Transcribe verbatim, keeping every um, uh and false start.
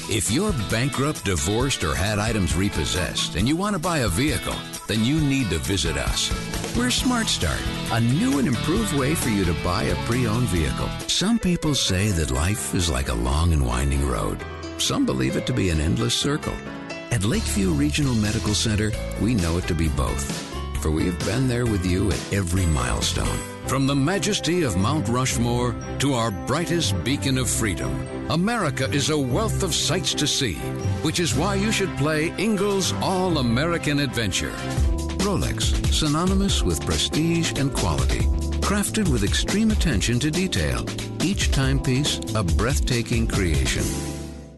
If you're bankrupt, divorced, or had items repossessed and you want to buy a vehicle, then you need to visit us. We're Smart Start, a new and improved way for you to buy a pre-owned vehicle. Some people say that life is like a long and winding road. Some believe it to be an endless circle. At Lakeview Regional Medical Center, we know it to be both. For we've been there with you at every milestone. From the majesty of Mount Rushmore to our brightest beacon of freedom, America is a wealth of sights to see, which is why you should play Ingalls All-American Adventure. Rolex, synonymous with prestige and quality, crafted with extreme attention to detail. Each timepiece, a breathtaking creation.